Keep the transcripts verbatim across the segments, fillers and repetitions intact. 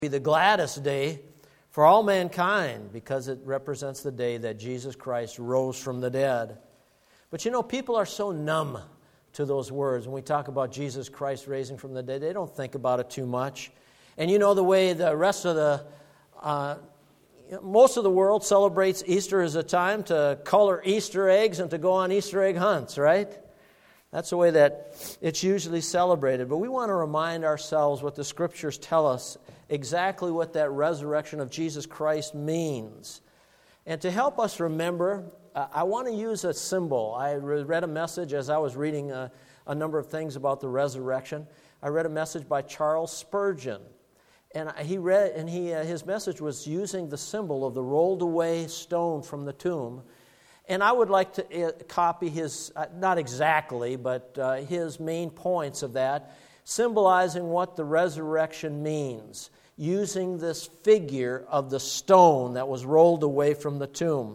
be the gladdest day for all mankind because it represents the day that Jesus Christ rose from the dead. But you know, people are so numb to those words. When we talk about Jesus Christ raising from the dead, they don't think about it too much. And you know the way the rest of the, uh, most of the world celebrates Easter as a time to color Easter eggs and to go on Easter egg hunts, right? That's the way that it's usually celebrated. But we want to remind ourselves what the Scriptures tell us, exactly what that resurrection of Jesus Christ means. And to help us remember, uh, I want to use a symbol. I read a message as I was reading a, a number of things about the resurrection. I read a message by Charles Spurgeon. And he read, and he uh, his message was using the symbol of the rolled away stone from the tomb. And I would like to uh, copy his, uh, not exactly, but uh, his main points of that, symbolizing what the resurrection means, using this figure of the stone that was rolled away from the tomb.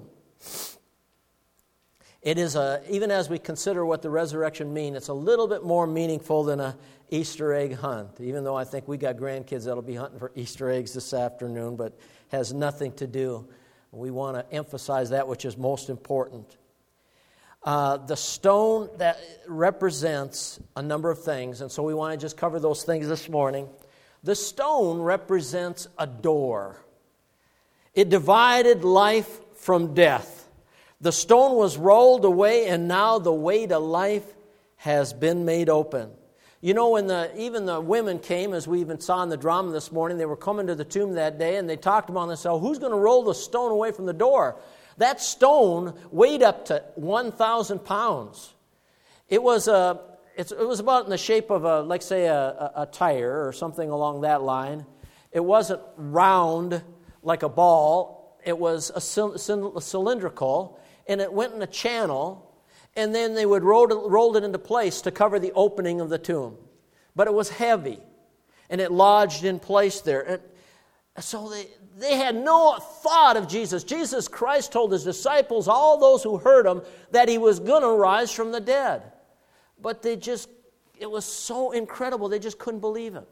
It is a, even as we consider what the resurrection means, it's a little bit more meaningful than a Easter egg hunt, even though I think we got grandkids that'll be hunting for Easter eggs this afternoon, but has nothing to do. We want to emphasize that which is most important. Uh, the stone that represents a number of things, and so we want to just cover those things this morning. The stone represents a door. It divided life from death. The stone was rolled away, and now the way to life has been made open. You know, when the even the women came, as we even saw in the drama this morning, they were coming to the tomb that day, and they talked among themselves, who's going to roll the stone away from the door? That stone weighed up to one thousand pounds. It was a, it's, it was about in the shape of, a, like say, a, a, a tire or something along that line. It wasn't round like a ball. It was a, a cylindrical, and it went in a channel, and then they would roll it, rolled it into place to cover the opening of the tomb. But it was heavy, and it lodged in place there. And so they, they had no thought of Jesus. Jesus Christ told his disciples, all those who heard him, that he was going to rise from the dead. But they just, it was so incredible, they just couldn't believe it.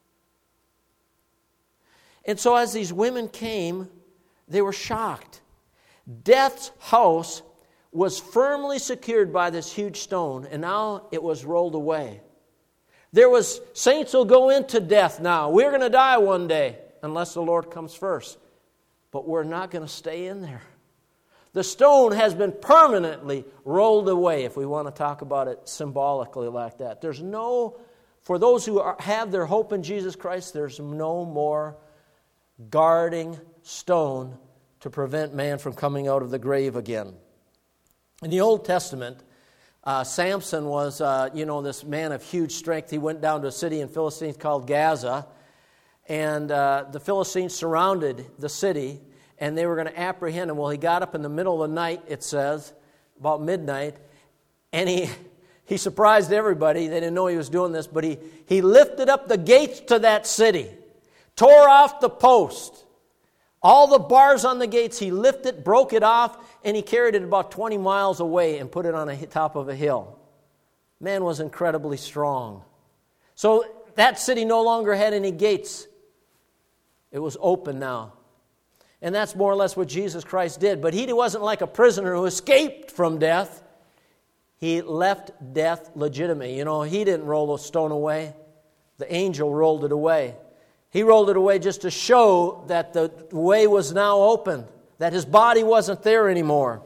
And so as these women came, they were shocked. Death's house was firmly secured by this huge stone, and now it was rolled away. There was, saints will go into death now. We're going to die one day, unless the Lord comes first. But we're not going to stay in there. The stone has been permanently rolled away, if we want to talk about it symbolically like that. There's no, for those who are, have their hope in Jesus Christ, there's no more guarding stone to prevent man from coming out of the grave again. In the Old Testament, uh, Samson was, uh, you know, this man of huge strength. He went down to a city in Philistines called Gaza, and uh, the Philistines surrounded the city, and they were going to apprehend him. Well, he got up in the middle of the night, it says, about midnight, and he he surprised everybody. They didn't know he was doing this, but he, he lifted up the gates to that city, tore off the post. All the bars on the gates, he lifted, broke it off, and he carried it about twenty miles away and put it on the top of a hill. Man was incredibly strong. So that city no longer had any gates. It was open now. And that's more or less what Jesus Christ did. But he wasn't like a prisoner who escaped from death. He left death legitimate. You know, he didn't roll the stone away. The angel rolled it away. He rolled it away just to show that the way was now open, that his body wasn't there anymore.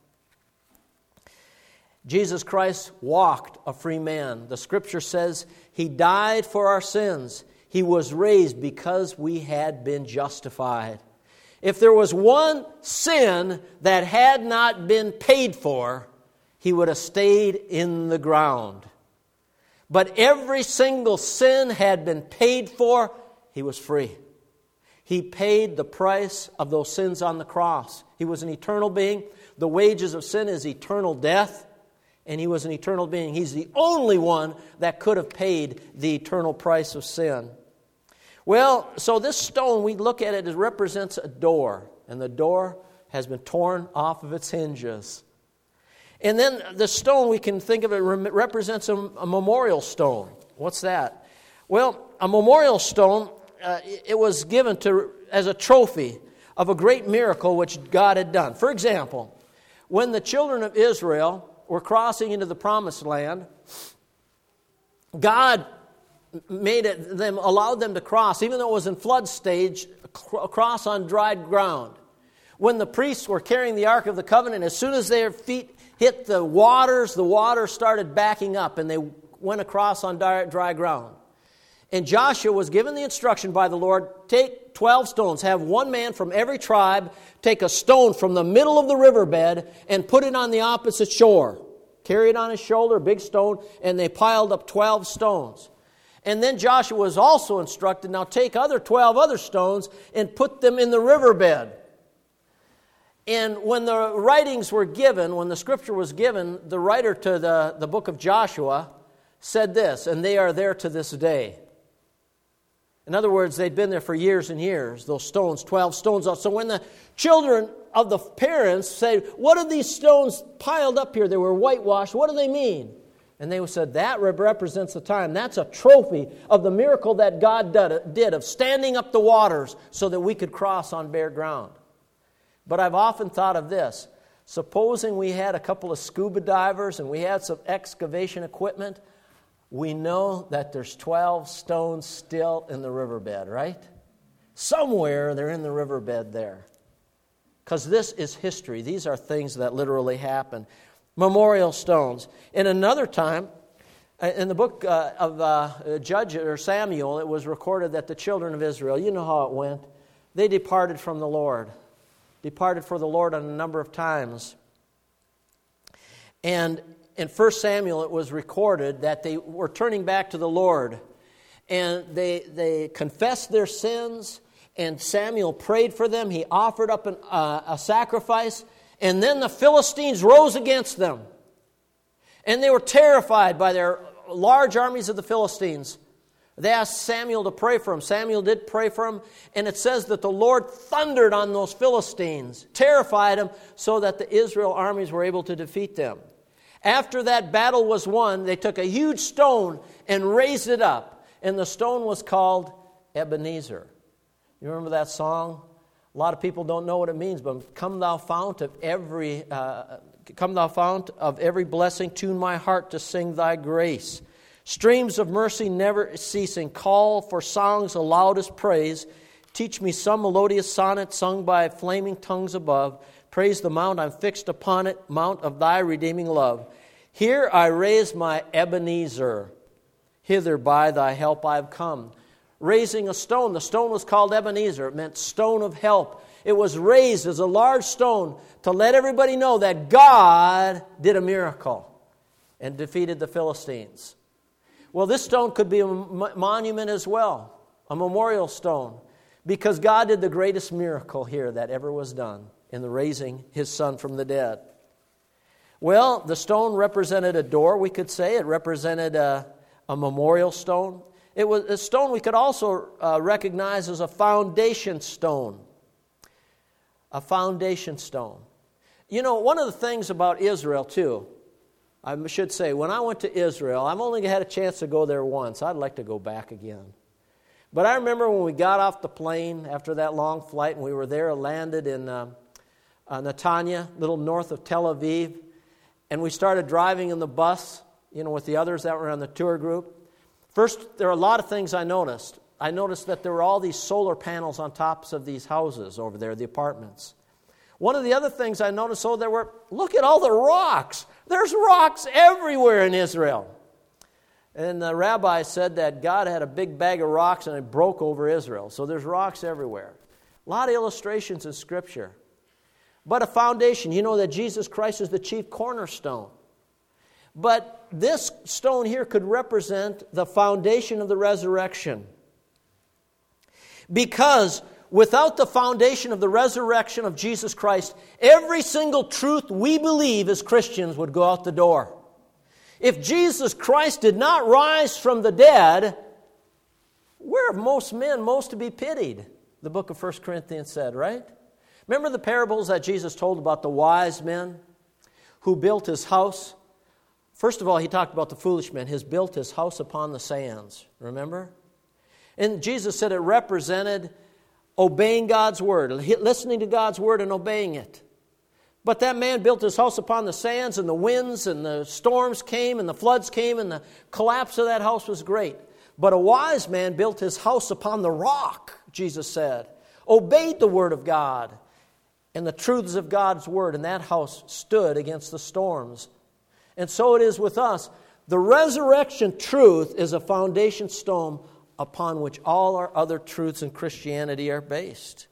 Jesus Christ walked a free man. The Scripture says he died for our sins. He was raised because we had been justified. If there was one sin that had not been paid for, he would have stayed in the ground. But every single sin had been paid for. He was free. He paid the price of those sins on the cross. He was an eternal being. The wages of sin is eternal death, and he was an eternal being. He's the only one that could have paid the eternal price of sin. Well, so this stone, we look at it, it represents a door, and the door has been torn off of its hinges. And then the stone, we can think of it, represents a, a memorial stone. What's that? Well, a memorial stone, uh, it was given to as a trophy of a great miracle which God had done. For example, when the children of Israel were crossing into the promised land, God made it them allowed them to cross, even though it was in flood stage, cross on dried ground. When the priests were carrying the Ark of the Covenant, as soon as their feet hit the waters, the water started backing up, and they went across on dry, dry ground. And Joshua was given the instruction by the Lord, take twelve stones, have one man from every tribe take a stone from the middle of the riverbed and put it on the opposite shore. Carry it on his shoulder, a big stone, and they piled up twelve stones. And then Joshua was also instructed, now take other twelve other stones and put them in the riverbed. And when the writings were given, when the scripture was given, the writer to the, the book of Joshua said this, and they are there to this day. In other words, they'd been there for years and years, those stones, twelve stones. So when the children of the parents say, what are these stones piled up here? They were whitewashed. What do they mean? And they said, that represents the time. That's a trophy of the miracle that God did of standing up the waters so that we could cross on bare ground. But I've often thought of this. Supposing we had a couple of scuba divers and we had some excavation equipment, we know that there's twelve stones still in the riverbed, right? Somewhere they're in the riverbed there. Because this is history. These are things that literally happen. Memorial stones. In another time, in the book uh, of uh, Judge or Samuel, it was recorded that the children of Israel, you know how it went, they departed from the Lord. Departed for the Lord on a number of times. And in First Samuel, it was recorded that they were turning back to the Lord. And they, they confessed their sins, and Samuel prayed for them. He offered up an, uh, a sacrifice, and then the Philistines rose against them. And they were terrified by their large armies of the Philistines. They asked Samuel to pray for him. Samuel did pray for him, and it says that the Lord thundered on those Philistines, terrified them, so that the Israel armies were able to defeat them. After that battle was won, they took a huge stone and raised it up, and the stone was called Ebenezer. You remember that song? A lot of people don't know what it means, but come thou fount of every, uh, come thou fount of every blessing, tune my heart to sing thy grace. Streams of mercy never ceasing, call for songs of loudest praise. Teach me some melodious sonnet sung by flaming tongues above. Praise the mount I'm fixed upon it, mount of thy redeeming love. Here I raise my Ebenezer, hither by thy help I've come. Raising a stone, the stone was called Ebenezer. It meant stone of help. It was raised as a large stone to let everybody know that God did a miracle and defeated the Philistines. Well, this stone could be a monument as well, a memorial stone, because God did the greatest miracle here that ever was done in the raising His Son from the dead. Well, the stone represented a door, we could say. It represented a, a memorial stone. It was a stone we could also uh, recognize as a foundation stone. A foundation stone. You know, one of the things about Israel, too, I should say, when I went to Israel, I've only had a chance to go there once. I'd like to go back again. But I remember when we got off the plane after that long flight, and we were there, landed in uh, uh, Netanya, a little north of Tel Aviv, and we started driving in the bus, you know, with the others that were on the tour group. First, there are a lot of things I noticed. I noticed that there were all these solar panels on tops of these houses over there, the apartments. One of the other things I noticed, oh, there were, look at all the rocks. There's rocks everywhere in Israel. And the rabbi said that God had a big bag of rocks and it broke over Israel. So there's rocks everywhere. A lot of illustrations in Scripture. But a foundation. You know that Jesus Christ is the chief cornerstone. But this stone here could represent the foundation of the resurrection. Because without the foundation of the resurrection of Jesus Christ, every single truth we believe as Christians would go out the door. If Jesus Christ did not rise from the dead, we're of most men most to be pitied, the book of First Corinthians said, right? Remember the parables that Jesus told about the wise men who built his house? First of all, he talked about the foolish men. He built his house upon the sands, remember? And Jesus said it represented obeying God's word, listening to God's word and obeying it. But that man built his house upon the sands, and the winds and the storms came and the floods came, and the collapse of that house was great. But a wise man built his house upon the rock, Jesus said, obeyed the word of God and the truths of God's word, and that house stood against the storms. And so it is with us. The resurrection truth is a foundation stone upon which all our other truths in Christianity are based.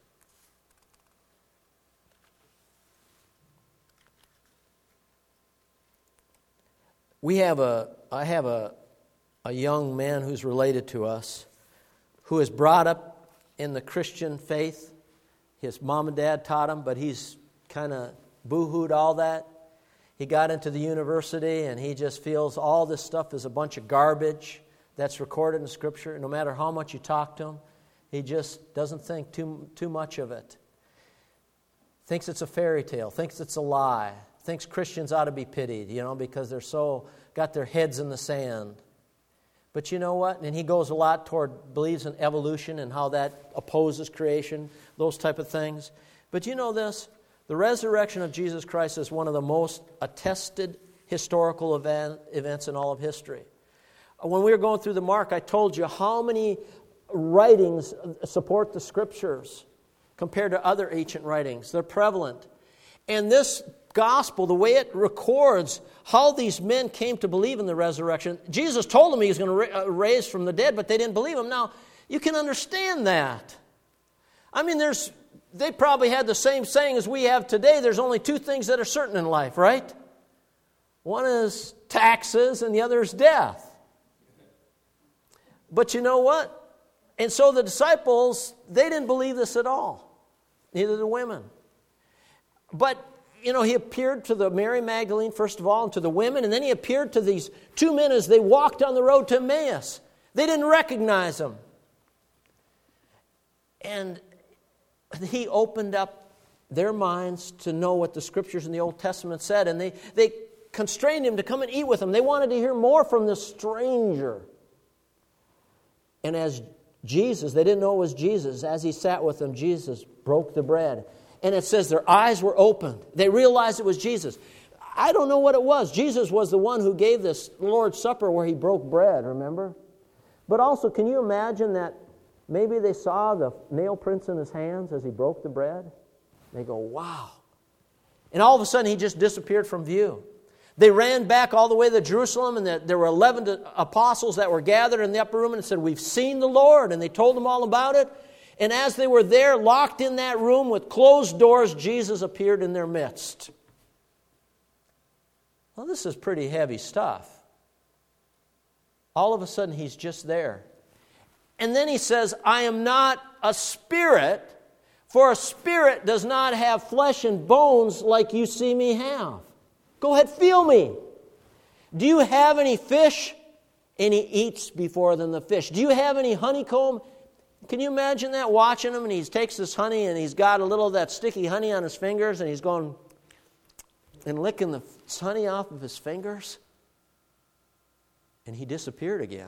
We have a, I have a, a young man who's related to us who is brought up in the Christian faith. His mom and dad taught him, but he's kind of boo-hooed all that. He got into the university and he just feels all this stuff is a bunch of garbage that's recorded in Scripture. No matter how much you talk to him, he just doesn't think too, too much of it. Thinks it's a fairy tale, thinks it's a lie. Thinks Christians ought to be pitied, you know, because they're so, got their heads in the sand. But you know what? And he goes a lot toward, believes in evolution and how that opposes creation, those type of things. But you know this? The resurrection of Jesus Christ is one of the most attested historical event, events in all of history. When we were going through the Mark, I told you how many writings support the Scriptures compared to other ancient writings. They're prevalent. And this gospel, the way it records how these men came to believe in the resurrection, Jesus told them he was going to raise from the dead, but they didn't believe him. Now, you can understand that. I mean, there's they probably had the same saying as we have today. There's only two things that are certain in life, right? One is taxes and the other is death. But you know what? And so the disciples, they didn't believe this at all. Neither the women. But, you know, he appeared to the Mary Magdalene, first of all, and to the women, and then he appeared to these two men as they walked on the road to Emmaus. They didn't recognize him. And he opened up their minds to know what the Scriptures in the Old Testament said, and they, they constrained him to come and eat with them. They wanted to hear more from this stranger. And as Jesus, they didn't know it was Jesus, as he sat with them, Jesus broke the bread. And it says their eyes were opened. They realized it was Jesus. I don't know what it was. Jesus was the one who gave this Lord's Supper where he broke bread, remember? But also, can you imagine that maybe they saw the nail prints in his hands as he broke the bread? They go, wow. And all of a sudden, he just disappeared from view. They ran back all the way to Jerusalem, and there were eleven apostles that were gathered in the upper room and said, we've seen the Lord. And they told them all about it. And as they were there, locked in that room with closed doors, Jesus appeared in their midst. Well, this is pretty heavy stuff. All of a sudden, he's just there. And then he says, I am not a spirit, for a spirit does not have flesh and bones like you see me have. Go ahead, feel me. Do you have any fish? And he eats before them the fish. Do you have any honeycomb? Can you imagine that, watching him, and he takes this honey and he's got a little of that sticky honey on his fingers and he's going and licking the honey off of his fingers? And he disappeared again.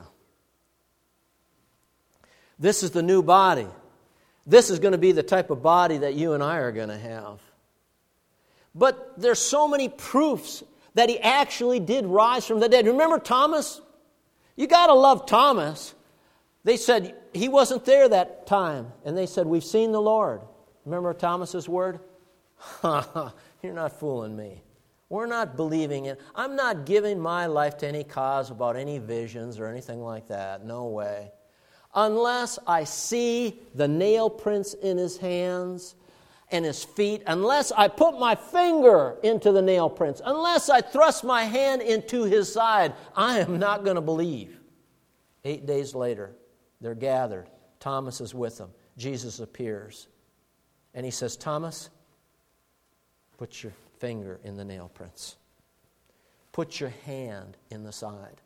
This is the new body. This is going to be the type of body that you and I are going to have. But there's so many proofs that he actually did rise from the dead. Remember Thomas? You got to love Thomas. They said he wasn't there that time. And they said, we've seen the Lord. Remember Thomas's word? You're not fooling me. We're not believing it. I'm not giving my life to any cause about any visions or anything like that. No way. Unless I see the nail prints in his hands and his feet, unless I put my finger into the nail prints, unless I thrust my hand into his side, I am not going to believe. Eight days later, they're gathered. Thomas is with them. Jesus appears. And he says, Thomas, put your finger in the nail prints. Put your hand in the side.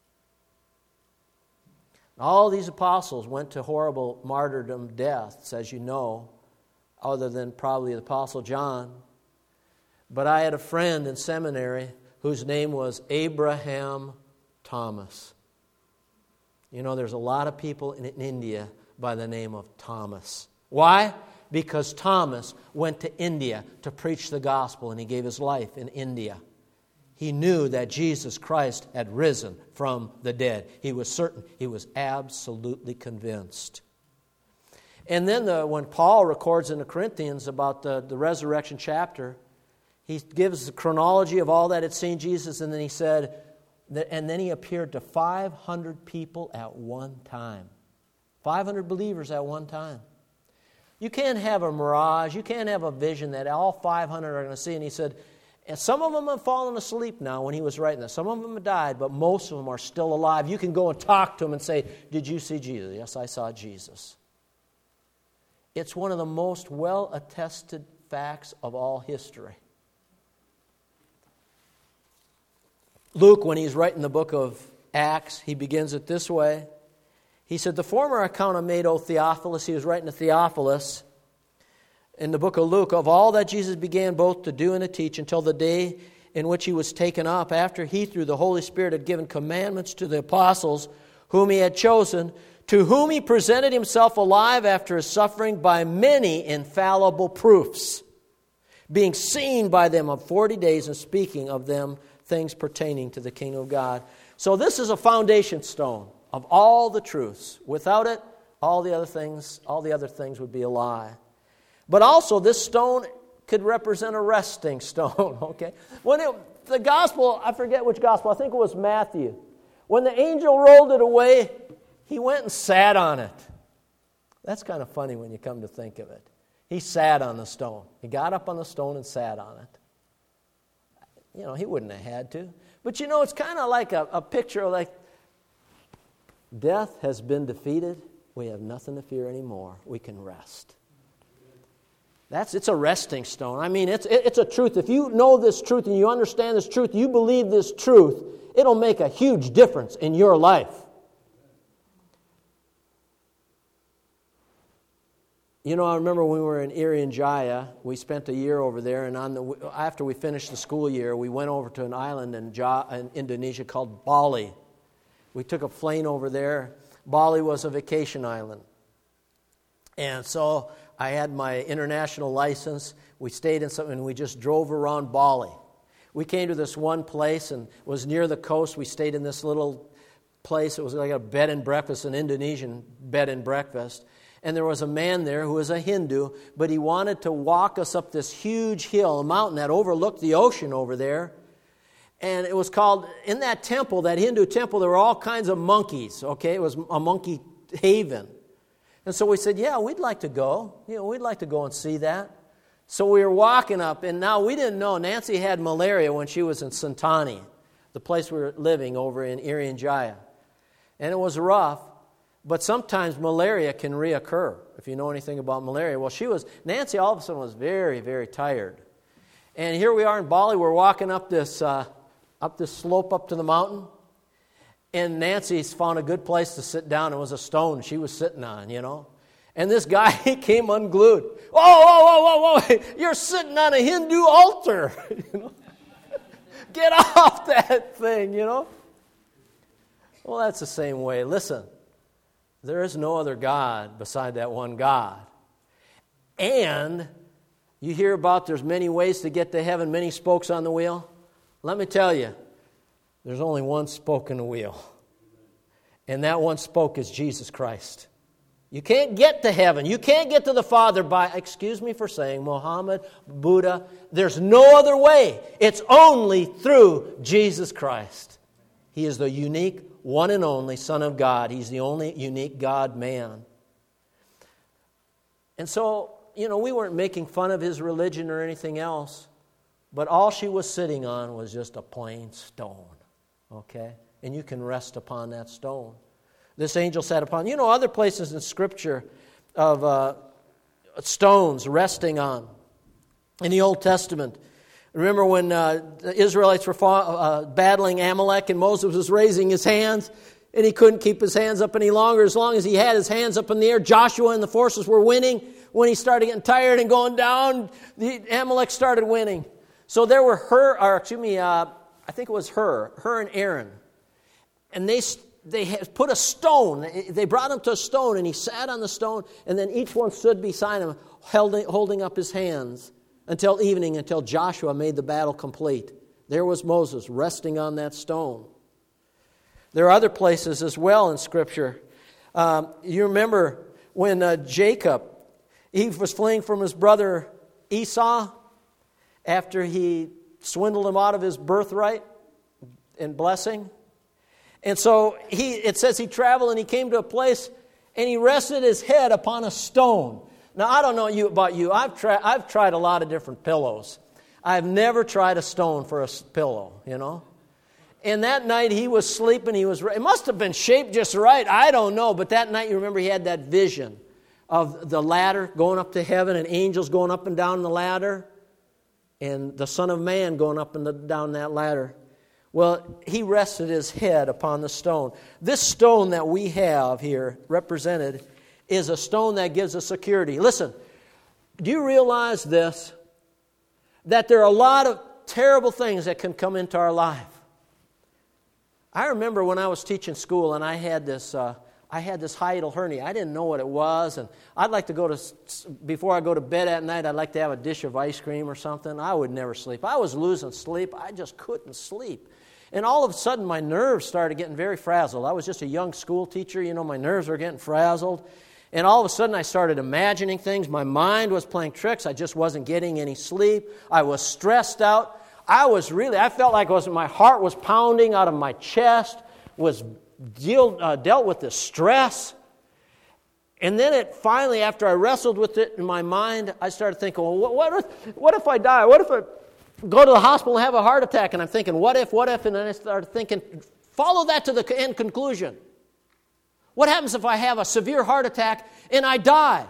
All these apostles went to horrible martyrdom deaths, as you know, other than probably the Apostle John. But I had a friend in seminary whose name was Abraham Thomas. You know, there's a lot of people in, in India by the name of Thomas. Why? Because Thomas went to India to preach the gospel, and he gave his life in India. He knew that Jesus Christ had risen from the dead. He was certain. He was absolutely convinced. And then the, when Paul records in the Corinthians about the, the resurrection chapter, he gives the chronology of all that had seen Jesus, and then he said, that, and then he appeared to five hundred people at one time. five hundred believers at one time. You can't have a mirage. You can't have a vision that all five hundred are going to see. And he said, and some of them have fallen asleep now when he was writing this. Some of them have died, but most of them are still alive. You can go and talk to them and say, did you see Jesus? Yes, I saw Jesus. It's one of the most well-attested facts of all history. Luke, when he's writing the book of Acts, he begins it this way. He said, the former account I made, O Theophilus, he was writing to Theophilus in the book of Luke, of all that Jesus began both to do and to teach until the day in which he was taken up, after he, through the Holy Spirit, had given commandments to the apostles whom he had chosen, to whom he presented himself alive after his suffering by many infallible proofs, being seen by them of forty days and speaking of them things pertaining to the kingdom of God. So this is a foundation stone of all the truths. Without it, all the other things, all the other things would be a lie. But also, this stone could represent a resting stone. Okay, when it, the gospel, I forget which gospel. I think it was Matthew. When the angel rolled it away, he went and sat on it. That's kind of funny when you come to think of it. He sat on the stone. He got up on the stone and sat on it. You know, he wouldn't have had to. But you know, it's kind of like a, a picture of like, death has been defeated. We have nothing to fear anymore. We can rest. That's it's a resting stone. I mean, it's it's a truth. If you know this truth and you understand this truth, you believe this truth, it'll make a huge difference in your life. You know, I remember when we were in Irian Jaya, we spent a year over there, and on the after we finished the school year, we went over to an island in, Ja, in Indonesia called Bali. We took a plane over there. Bali was a vacation island. And so I had my international license. We stayed in something, and we just drove around Bali. We came to this one place, and it was near the coast. We stayed in this little place. It was like a bed and breakfast, an Indonesian bed and breakfast. And there was a man there who was a Hindu, but he wanted to walk us up this huge hill, a mountain that overlooked the ocean over there. And it was called, in that temple, that Hindu temple, there were all kinds of monkeys, okay? It was a monkey haven. And so we said, yeah, we'd like to go. You know, we'd like to go and see that. So we were walking up, and now we didn't know. Nancy had malaria when she was in Sentani, the place we were living over in Irian Jaya. And it was rough, but sometimes malaria can reoccur, if you know anything about malaria. Well, she was, Nancy all of a sudden was very, very tired. And here we are in Bali, we're walking up this, uh, up this slope up to the mountain. And Nancy's found a good place to sit down. It was a stone she was sitting on, you know. And this guy, he came unglued. Whoa, whoa, whoa, whoa, whoa. You're sitting on a Hindu altar. You know? Get off that thing, you know. Well, that's the same way. Listen, there is no other God beside that one God. And you hear about there's many ways to get to heaven, many spokes on the wheel. Let me tell you, there's only one spoke in the wheel. And that one spoke is Jesus Christ. You can't get to heaven. You can't get to the Father by, excuse me for saying, Muhammad, Buddha. There's no other way. It's only through Jesus Christ. He is the unique, one and only Son of God. He's the only unique God-man. And so, you know, we weren't making fun of his religion or anything else, but all she was sitting on was just a plain stone. Okay? And you can rest upon that stone. This angel sat upon, you know, other places in Scripture of uh, stones resting on. In the Old Testament, remember when uh, the Israelites were fought, uh, battling Amalek and Moses was raising his hands and he couldn't keep his hands up any longer. As long as he had his hands up in the air, Joshua and the forces were winning. When he started getting tired and going down, the Amalek started winning. So there were her, or excuse me, uh, I think it was her, her and Aaron. And they they had put a stone. They brought him to a stone, and he sat on the stone, and then each one stood beside him, holding, holding up his hands until evening, until Joshua made the battle complete. There was Moses resting on that stone. There are other places as well in Scripture. Um, you remember when uh, Jacob, he was fleeing from his brother Esau after he swindled him out of his birthright and blessing. And so he, it says he traveled and he came to a place and he rested his head upon a stone. Now, I don't know you about you. I've, tried, I've tried a lot of different pillows. I've never tried a stone for a pillow, you know. And that night he was sleeping. He was. It must have been shaped just right. I don't know. But that night, you remember, he had that vision of the ladder going up to heaven and angels going up and down the ladder and the Son of Man going up and the, down that ladder. Well, he rested his head upon the stone. This stone that we have here represented is a stone that gives us security. Listen, do you realize this? That there are a lot of terrible things that can come into our life. I remember when I was teaching school and I had this uh, I had this hiatal hernia. I didn't know what it was, and I'd like to go to, before I go to bed at night, I'd like to have a dish of ice cream or something. I would never sleep. I was losing sleep. I just couldn't sleep. And all of a sudden, my nerves started getting very frazzled. I was just a young school teacher. You know, my nerves were getting frazzled. And all of a sudden, I started imagining things. My mind was playing tricks. I just wasn't getting any sleep. I was stressed out. I was really, I felt like it was, my heart was pounding out of my chest, was deal, uh, dealt with this stress. And then it finally, after I wrestled with it in my mind, I started thinking, well, what, what, if, what if I die? What if I go to the hospital and have a heart attack? And I'm thinking, what if, what if? And then I started thinking, follow that to the end conclusion. What happens if I have a severe heart attack and I die?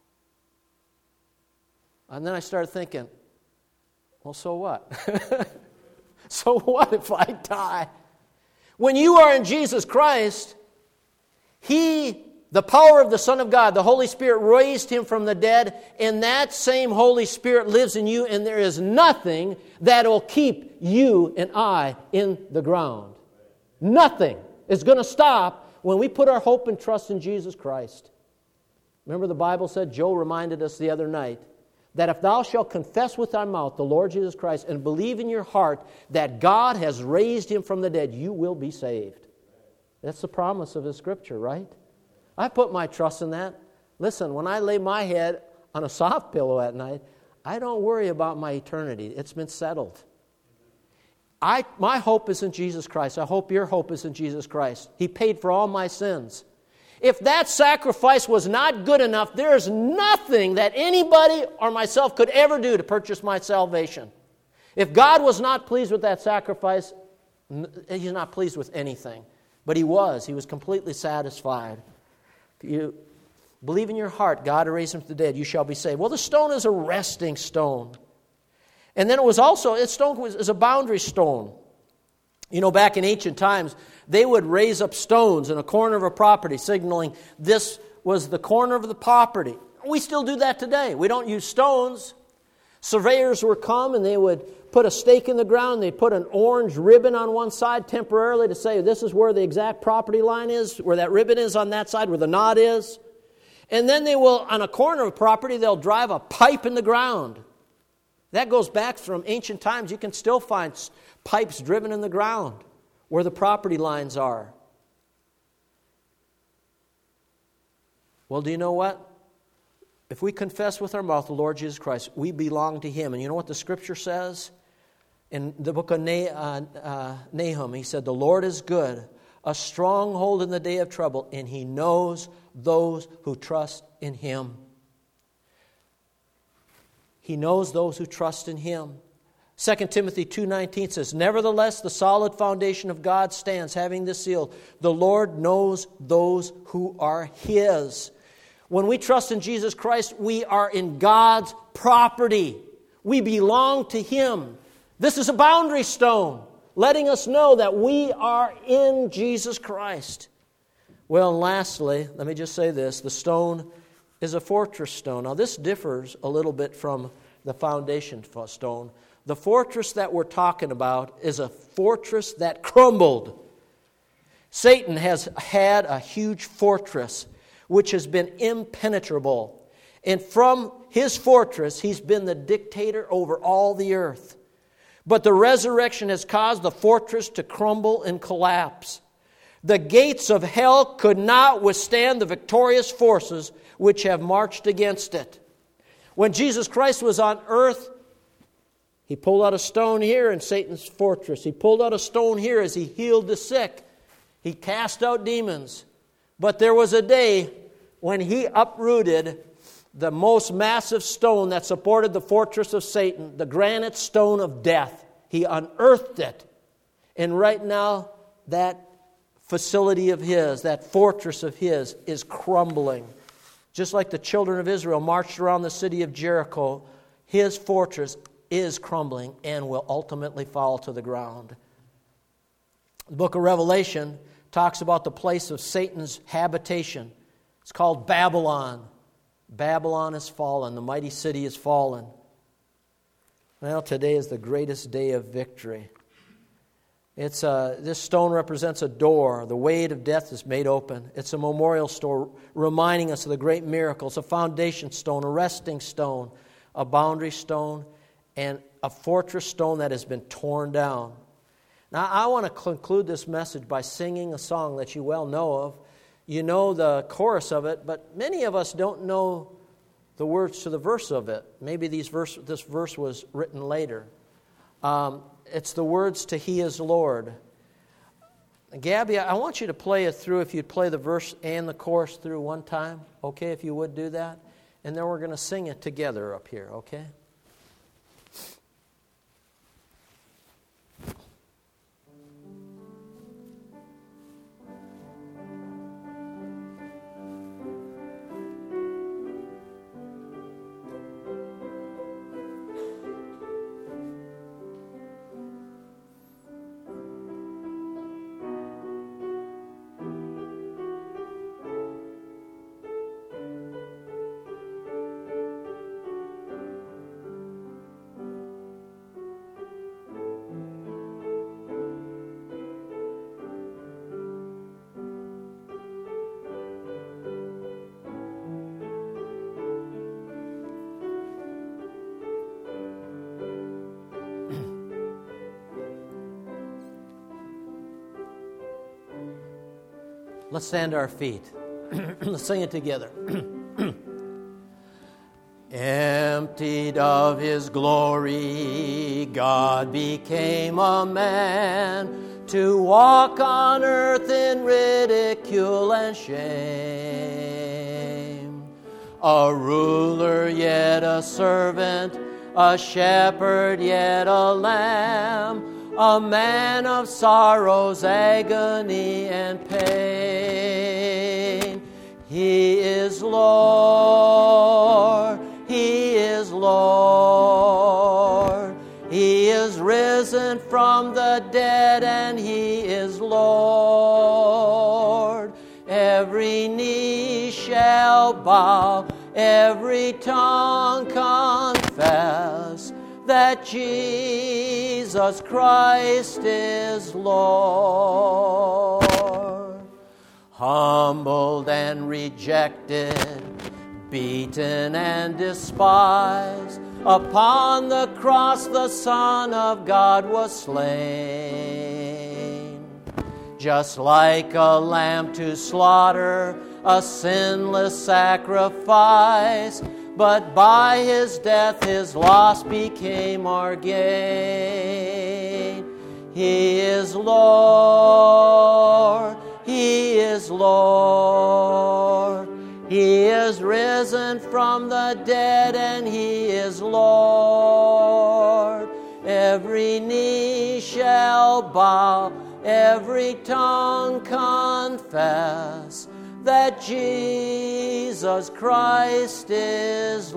And then I started thinking, well, so what? So what if I die? When you are in Jesus Christ, He, the power of the Son of God, the Holy Spirit raised Him from the dead, and that same Holy Spirit lives in you, and there is nothing that will keep you and I in the ground. Nothing is going to stop when we put our hope and trust in Jesus Christ. Remember the Bible said, Joe reminded us the other night, that if thou shalt confess with thy mouth the Lord Jesus Christ and believe in your heart that God has raised Him from the dead, you will be saved. That's the promise of the Scripture, right? I put my trust in that. Listen, when I lay my head on a soft pillow at night, I don't worry about my eternity. It's been settled. I, my hope is in Jesus Christ. I hope your hope is in Jesus Christ. He paid for all my sins. If that sacrifice was not good enough, there is nothing that anybody or myself could ever do to purchase my salvation. If God was not pleased with that sacrifice, He's not pleased with anything. But He was. He was completely satisfied. If you believe in your heart, God raised Him from the dead, you shall be saved. Well, the stone is a resting stone. And then it was also, its stone was, is a boundary stone. You know, back in ancient times, they would raise up stones in a corner of a property, signaling this was the corner of the property. We still do that today. We don't use stones. Surveyors would come and they would put a stake in the ground. They'd put an orange ribbon on one side temporarily to say this is where the exact property line is, where that ribbon is on that side, where the knot is. And then they will, on a corner of property, they'll drive a pipe in the ground. That goes back from ancient times. You can still find pipes driven in the ground where the property lines are. Well, do you know what? If we confess with our mouth the Lord Jesus Christ, we belong to Him. And you know what the Scripture says? In the book of Nahum, he said, the Lord is good, a stronghold in the day of trouble, and He knows those who trust in Him. He knows those who trust in Him. Second Timothy two nineteen says, nevertheless, the solid foundation of God stands, having this seal, the Lord knows those who are His. When we trust in Jesus Christ, we are in God's property. We belong to Him. This is a boundary stone, letting us know that we are in Jesus Christ. Well, and lastly, let me just say this. The stone is a fortress stone. Now, this differs a little bit from the foundation stone. The fortress that we're talking about is a fortress that crumbled. Satan has had a huge fortress which has been impenetrable. And from his fortress, he's been the dictator over all the earth. But the resurrection has caused the fortress to crumble and collapse. The gates of hell could not withstand the victorious forces which have marched against it. When Jesus Christ was on earth, He pulled out a stone here in Satan's fortress. He pulled out a stone here as He healed the sick. He cast out demons. But there was a day when He uprooted the most massive stone that supported the fortress of Satan, the granite stone of death. He unearthed it. And right now, that facility of His, that fortress of His, is crumbling. Just like the children of Israel marched around the city of Jericho, His fortress is crumbling and will ultimately fall to the ground. The book of Revelation talks about the place of Satan's habitation. It's called Babylon. Babylon has fallen. The mighty city has fallen. Well, today is the greatest day of victory. It's a, this stone represents a door. The weight of death is made open. It's a memorial stone reminding us of the great miracles, a foundation stone, a resting stone, a boundary stone, and a fortress stone that has been torn down. Now, I want to conclude this message by singing a song that you well know of. You know the chorus of it, but many of us don't know the words to the verse of it. Maybe these verse, this verse was written later. Um, it's the words to He is Lord. Gabby, I want you to play it through, if you'd play the verse and the chorus through one time. Okay, if you would do that. And then we're going to sing it together up here, okay? Let's stand to our feet. Let's sing it together. Emptied of His glory, God became a man to walk on earth in ridicule and shame. A ruler, yet a servant, a shepherd, yet a lamb, a man of sorrows, agony, and pain. He is Lord, He is Lord. He is risen from the dead, and He is Lord. Every knee shall bow, every tongue confess that Jesus Christ is Lord. Humbled and rejected, beaten and despised, upon the cross the Son of God was slain. Just like a lamb to slaughter, a sinless sacrifice, but by His death His loss became our gain. He is Lord, He is Lord. He is risen from the dead, and He is Lord. Every knee shall bow, every tongue confess that Jesus Christ is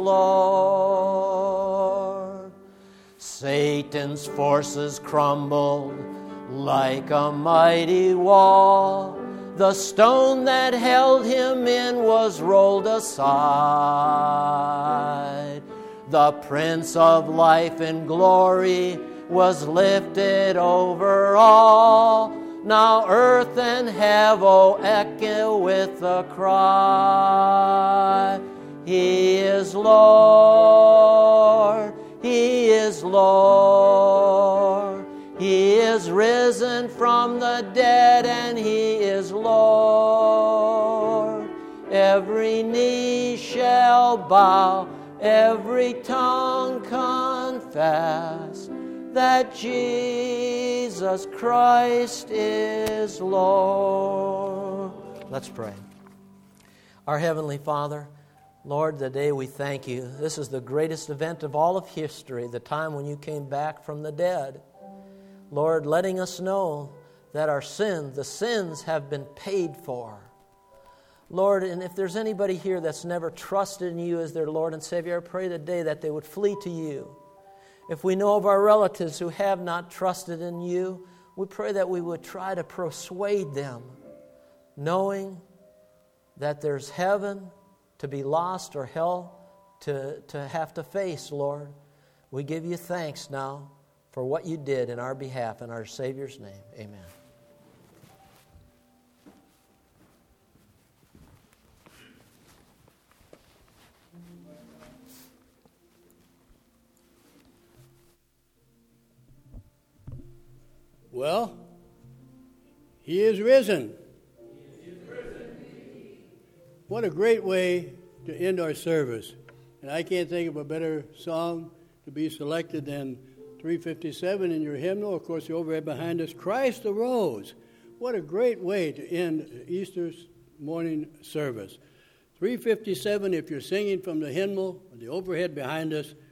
Lord. Satan's forces crumbled like a mighty wall. The stone that held him in was rolled aside. The Prince of Life and Glory was lifted over all. Now earth and heaven echo with a cry. He is Lord, He is Lord. He is risen from the dead and He is Lord. Every knee shall bow, every tongue confess that Jesus Christ is Lord. Let's pray. Our Heavenly Father, Lord, today we thank You. This is the greatest event of all of history, the time when You came back from the dead. Lord, letting us know that our sins, the sins have been paid for. Lord, and if there's anybody here that's never trusted in You as their Lord and Savior, I pray today that they would flee to You. If we know of our relatives who have not trusted in You, we pray that we would try to persuade them, knowing that there's heaven to be lost or hell to, to have to face, Lord. We give You thanks now for what You did in our behalf. In our Savior's name, amen. Well, He is risen. He is risen. What a great way to end our service. And I can't think of a better song to be selected than three fifty-seven in your hymnal. Of course, the overhead behind us, Christ arose. What a great way to end Easter's morning service. three fifty-seven, if you're singing from the hymnal, the overhead behind us,